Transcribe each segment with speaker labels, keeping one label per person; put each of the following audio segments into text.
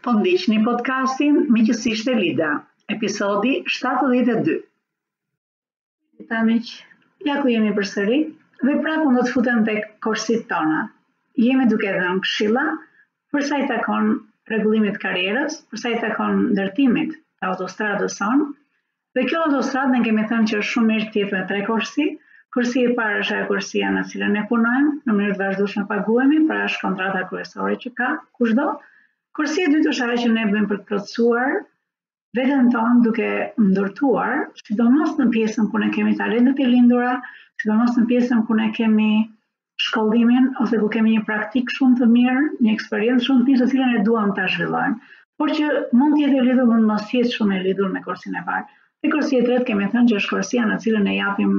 Speaker 1: Po ndiqni podcastin Miqësisht e Lida, episodi 72. Ta miq, ja ku jemi përsëri dhe prapë do të futem tek korsitë tona. Jemi duke dhënë këshilla për sa i takon rregullimit të karrierës, për sa i takon ndërtimit të autostradës sonë. Dhe kjo autostradë ne kemi thënë që është shumë mirë të jetë me 3 korsi. Kursi e parë është ajo kursia në cilën ne punojmë, në mënyrë të vazhdueshme paguhemi, pra është kontrata kryesore që ka kushdo. Kursia e dytë është ajo që ne bëjmë për të plotësuar veten tonë duke ndërtuar, sidomos në pjesën ku ne kemi talentet e lindura, sidomos në pjesën ku ne kemi shkollimin ose ku kemi një praktik shumë të mirë, një eksperiencë shumë të mirë, të cilën ne duam ta zhvillojmë, por që mund të jetë e lidhur, mund mos jetë shumë e lidhur me kursin e parë. Te kursia e tretë kemi thënë që është kursia në cilën ne japim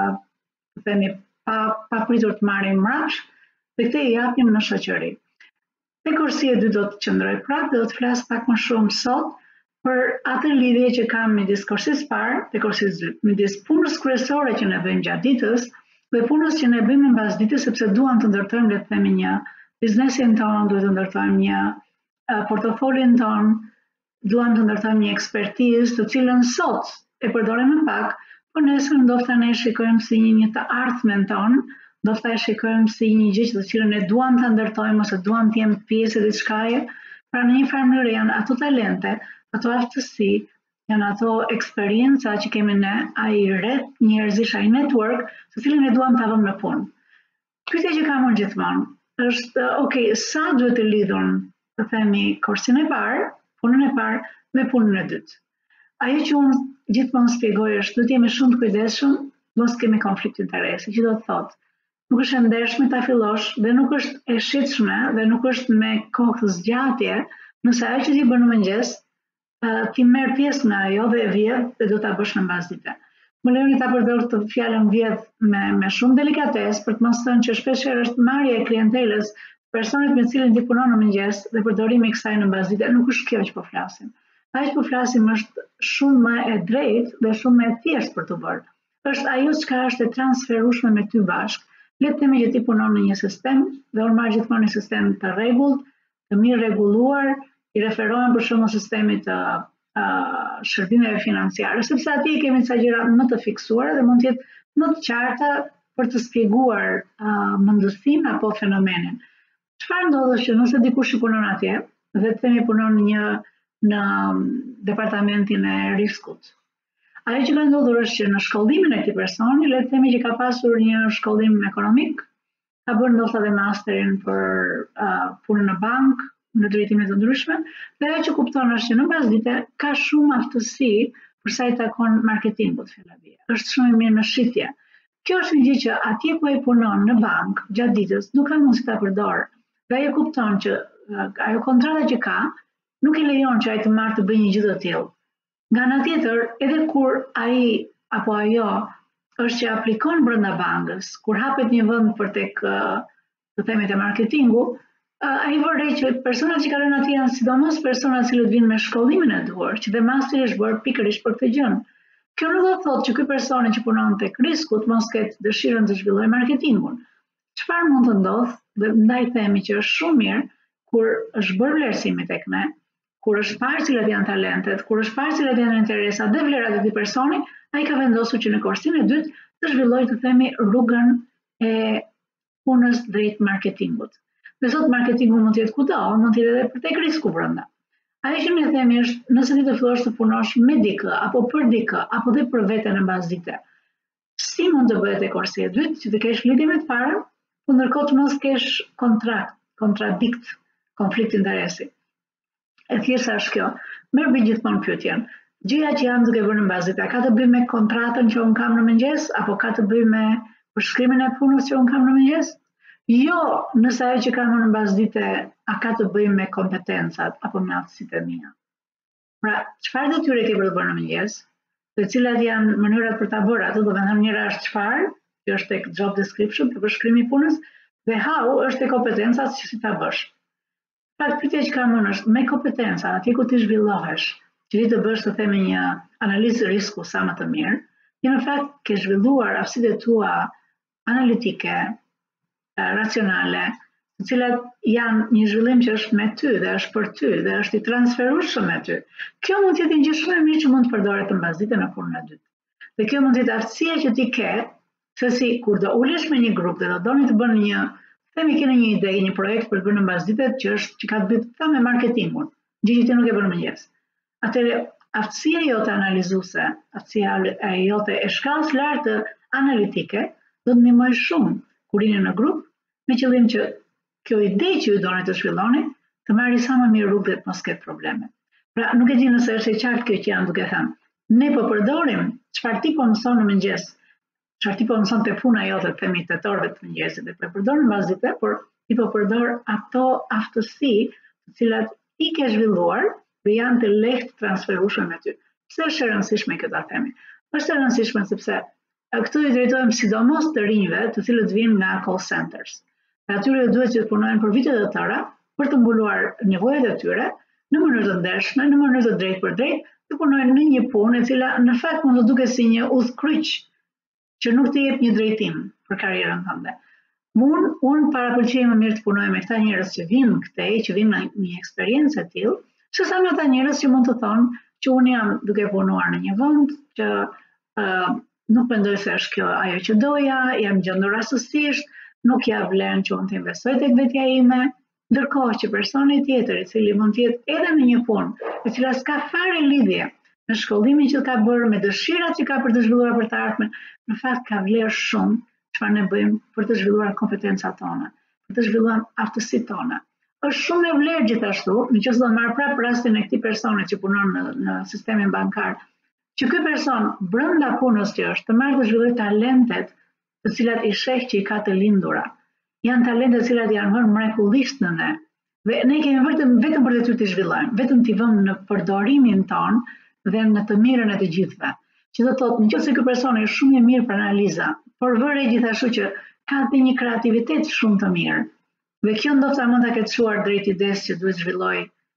Speaker 1: themi pa pritur të marrim mrapsh, dhe këtë i japim në shoqëri. Te kursia e dytë do të qëndroj prapë dhe do të flas pak më shumë sot për atë lidhje që kam midis kursisë parë dhe kursisë dytë, midis punës kryesore që ne bëjmë gjatë ditës dhe punës që ne bëjmë mbas ditës, sepse duam të ndërtojmë, le të themi, një biznesin tonë, duhet të ndërtojmë një portofolin tonë, duam të ndërtojmë një ekspertizë të cilën sot e përdorim më pak, por nesër ndoshta ne shikojmë si një të ardhmen tonë, ndoshta e shikojmë si një gjë të cilën ne duam ta ndërtojmë ose duam të jemi pjesë e diçkaje. Pra në një farë mënyrë janë ato talente, ato aftësi, janë ato eksperjenca që kemi ne, ai rreth njerëzish, ai network, të cilën ne duam ta vëmë në punë. Pyetja që kam unë gjithmonë është, sa duhet të lidhur, të themi, kursin e parë, punën e parë me punën e dytë. Ajo që unë gjithmonë shpjegoj është duhet jemi shumë të kujdesshëm, mos kemi konflikt interesi, që do të thotë, nuk është e ndershme ta fillosh dhe nuk është e shitshme dhe nuk është me kohë zgjatje, nëse ajo që ti bën në mëngjes, ti merr pjesë në ajo dhe e vjedh dhe do ta bësh në mbasdite. Më lejoni ta përdor këtë fjalën vjedh me shumë delikatesë për të mos thënë që shpeshherë është marrja e klientelës, personit me cilin ti punon në mëngjes dhe përdorimi i kësaj në mbasdite, nuk është kjo që po flasim. Ajo që po flasim është shumë më e drejtë dhe shumë më e thjeshtë për të bërë. Është ajo çka është e transferueshme me ty bashkë. Le të themi që ti punon në një sistem dhe unë marr gjithmonë një sistem të rregullt, të mirë rregulluar, i referohem për shembull sistemit të shërbimeve financiare, sepse aty kemi ca gjëra më të fiksuara dhe mund të jetë më të qarta për të shpjeguar mendësinë apo fenomenin. Çfarë ndodh është që nëse dikush punon atje dhe të themi punon në departamentin e riskut. Ajo që ka ndodhur është që në shkollimin e këtij personi, le të themi që ka pasur një shkollim ekonomik, ka bërë ndoshta dhe masterin për punën në bank, në drejtime të ndryshme, dhe ajo që kupton është që në mbasdite ka shumë aftësi për sa i takon marketingut fillavie. Është shumë i mirë në shitje. Kjo është një gjë që atje ku ai punon në bank gjatë ditës nuk ka mundësi ta përdorë. Dhe ajo kupton që ajo kontrata që ka nuk e lejon që ai të marrë të bëjë një gjë të tillë. Nga ana tjetër, edhe kur ai apo ajo është që aplikon brenda bankës, kur hapet një vend për tek të themi te marketingu, ai vërej që personat që kalojnë atje janë sidomos persona të cilët vinë me shkollimin e duhur, që dhe masteri është bërë pikërisht për këtë gjë. Kjo nuk do të thotë që ky person që punon tek riskut mos ketë dëshirën të zhvillojë marketingun. Çfarë mund të ndodhë, dhe ndaj themi që është shumë mirë kur është bërë vlerësimi tek ne, kur është parë cilat janë talentet, kur është parë cilat janë interesat dhe vlerat e këtij personi, ai ka vendosur që në kursin e dytë të zhvillojë, të themi, rrugën e punës drejt marketingut. Dhe sot marketingu mund të jetë kudo, mund të jetë edhe për tek risku brenda. Ajo që ne themi është, nëse ti të fillosh të punosh me dikë, apo për dikë, apo dhe për veten në mbasdite, si mund të bëhet e kursi e dytë, që të kesh lidhje me të parën, por ndërkohë të mos kesh kontradikt, konflikt interesi. E thjeshta është kjo. Merr bëj gjithmonë pyetjen. Gjëja që jam duke bërë në mbasdite, ka të bëjë me kontratën që unë kam në mëngjes, apo ka të bëjë me përshkrimin e punës që unë kam në mëngjes? Jo, nëse ajo që kam në mbasdite a ka të bëjë me kompetencat apo me aftësitë e mia. Pra, çfarë detyre ke për të bërë në mëngjes? Dhe cilat janë mënyrat për ta bërë atë? Do të thënë njëra është çfarë, që është tek job description, për përshkrimi i punës, dhe how është tek kompetencat që si ta bësh. Pra, pyetja që kam unë është me kompetenca, atje ku ti zhvillohesh, që ti të bësh të themi një analizë risku sa më të mirë, ti në fakt ke zhvilluar aftësitë tua analitike, racionale, të cilat janë një zhvillim që është me ty dhe është për ty dhe është i transferueshëm me ty. Kjo mund të jetë një gjë shumë e mirë që mund të përdoret në mbasditë në punën e dytë. Dhe kjo mund të jetë aftësia që ti ke, se si kur do ulesh me një grup dhe do doni të bëni një, themi keni një ide, një projekt për të bërë në mbasditë që ka të bëjë me marketingun, gjë që ti nuk e bën mëngjes. Atëherë aftësia jote analizuese, aftësia jote e shkallës lartë analitike do të ndihmojë shumë kur jeni në grup me qëllim që kjo ide që ju doni të zhvilloni të marrë sa më mirë rrugë dhe të mos ketë probleme. Pra nuk e di nëse është e qartë kjo që janë duke thënë. Ne po përdorim çfarë ti po mëson në mëngjes, çfarë ti po mëson te puna jote, themi të orëve të mëngjesit, dhe po përdorim mbasditë, por ti po përdor ato aftësi të cilat ti ke zhvilluar dhe janë të lehtë transferueshme me ty. Pse është e rëndësishme kjo ta themi? Është e rëndësishme sepse këtu i drejtohem sidomos të rinjve të cilët vijnë nga call centers. Atyre duhet që të punojnë për vite të tëra për të mbuluar nevojat e tyre në mënyrë të ndershme, në mënyrë të drejtë për drejtë, të punojnë në një punë e cila në fakt mund të duket si një udhkryq që nuk të jep një drejtim për karrierën tënde. Unë parapëlqej më mirë të punoj me këta njerëz që vinë këtej, që vinë me një eksperiencë e tillë, sesa me ata njerëz që mund të thonë që unë jam duke punuar në një vend që nuk mendoj se është kjo ajo që doja, jam gjendur rastësisht, nuk ja vlen që unë të investoj tek vetja ime, ndërkohë që personi tjetër i cili mund të jetë edhe në një punë, e cila s'ka fare lidhje me shkollimin që ka bërë, me dëshirat që ka për të zhvilluar për të ardhmen, në fakt ka vlerë shumë çfarë ne bëjmë për të zhvilluar kompetencat tona, për të zhvilluar aftësitë tona. Është shumë e vlerë gjithashtu, nëse do të marr prapë rastin e këtij personi që punon në sistemin bankar, që ky person brenda punës që është të marrë të zhvillojë talentet të cilat i sheh që i ka të lindura. Janë talente të cilat janë vënë mrekullisht në ne. Dhe ne kemi vetëm për detyrë të zhvillojmë, vetëm t'i vëmë në përdorimin ton dhe në të mirën e të gjithëve. Që do të thotë, nëse ky person është shumë i mirë për analiza, por vëre gjithashtu që ka dhe një kreativitet shumë të mirë. Dhe kjo ndoshta mund ta ketë çuar drejt idesë që duhet zhvilloj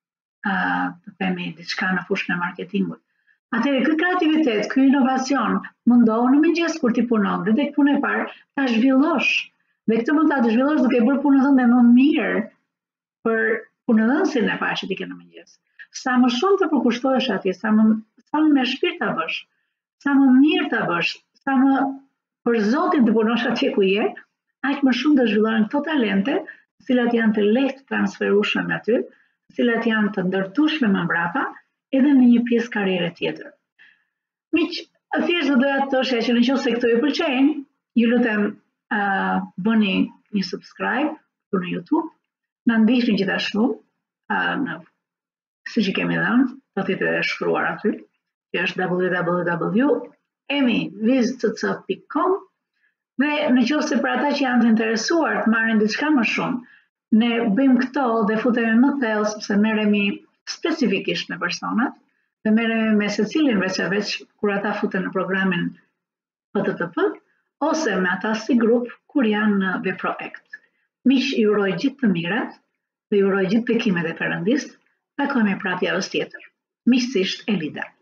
Speaker 1: të themi diçka në fushën e marketingut. Atëherë ky kreativitet, ky inovacion mundohu në mëngjes kur ti punon dhe tek puna e parë ta zhvillosh. Dhe këtë mund ta zhvillosh duke bërë punën tënde më mirë për punëdhënësin e parë që ti ke në mëngjes. Sa më shumë të përkushtohesh atje, sa më me shpirt ta bësh, sa më mirë ta bësh, sa më për Zotin të punosh atje ku je, aq më shumë do zhvillohen këto talente, të cilat janë të lehtë transferueshme me ty, të cilat janë të ndërtueshme më mbrapa, edhe në një pjesë karriere tjetër. Miq, thjesht do doja të thoshja që nëse këto ju pëlqejnë, ju lutem bëni një subscribe në YouTube, na ndiqni gjithashtu siç i kemi dhënë, do të jetë shkruar aty, që është www.emiviztc.com, dhe nëse për ata që janë të interesuar të marrin diçka më shumë, ne bëjmë këto dhe futemi më thellë sepse merremi specifikisht me personat dhe merremi me secilin veç kur ata futen në programin PTTP ose me ata si grup kur janë në veprojekt. Miq, ju uroj gjithë të mirat dhe ju uroj gjithë bekimet e Perëndis. Takohemi prapë javës tjetër. Miqësisht, Elida.